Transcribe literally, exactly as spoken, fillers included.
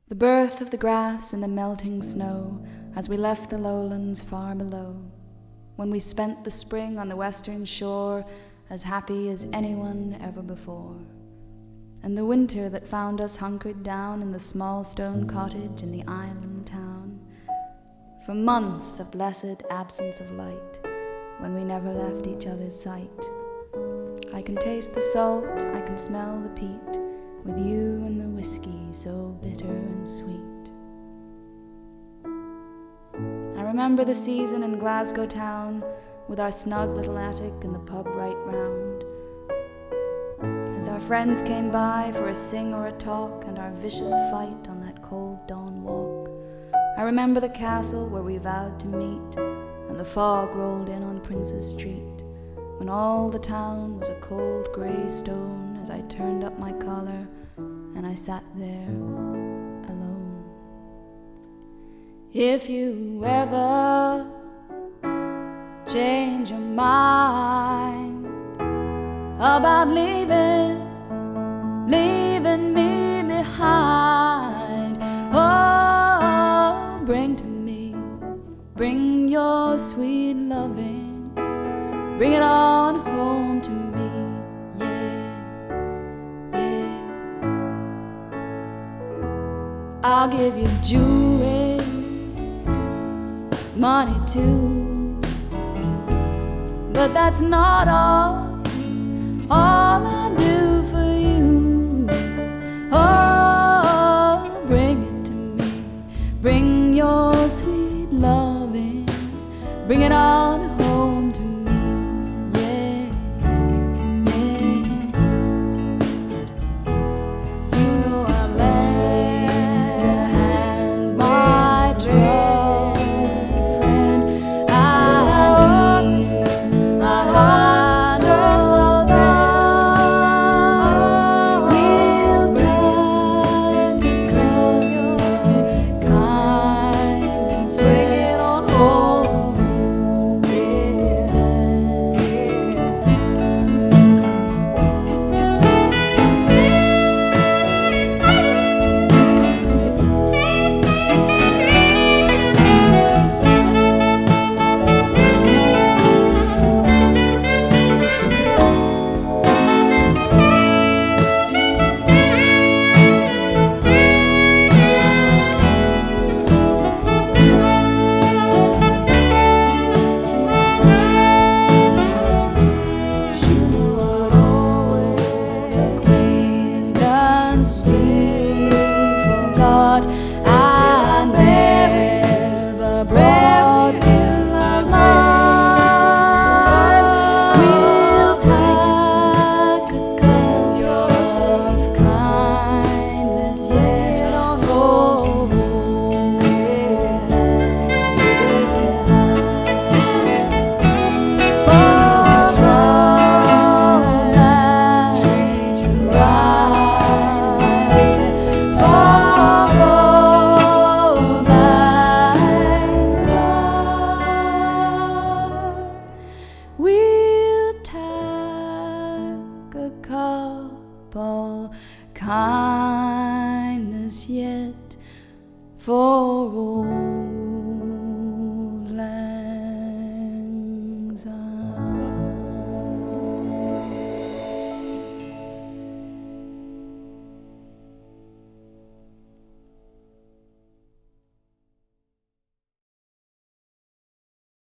The birth of the grass in the melting snow, as we left the lowlands far below, when we spent the spring on the western shore, as happy as anyone ever before. And the winter that found us hunkered down in the small stone cottage in the island town, for months of blessed absence of light, when we never left each other's sight. I can taste the salt, I can smell the peat, with you and the whiskey so bitter and sweet. I remember the season in Glasgow town, with our snug little attic and the pub right round, as our friends came by for a sing or a talk, and our vicious fight on that cold dawn walk. I remember the castle where we vowed to meet, and the fog rolled in on Princes Street, when all the town was a cold grey stone, as I turned up my collar and I sat there alone. If you ever change your mind about leaving, leaving me behind, oh, bring to me, bring your sweet loving, bring it on home to me, yeah, yeah. I'll give you jewelry, money too, but that's not all, all I do for you. Oh, bring it to me, bring your sweet loving, bring it on home to me, yeah, yeah. You know I lend a hand, my trusty friend. I need a hand of song. We'll take a course of kindness, bring it on home. Forgot I never brought to mind. We'll take a course of kindness yet for couple kindness yet for all.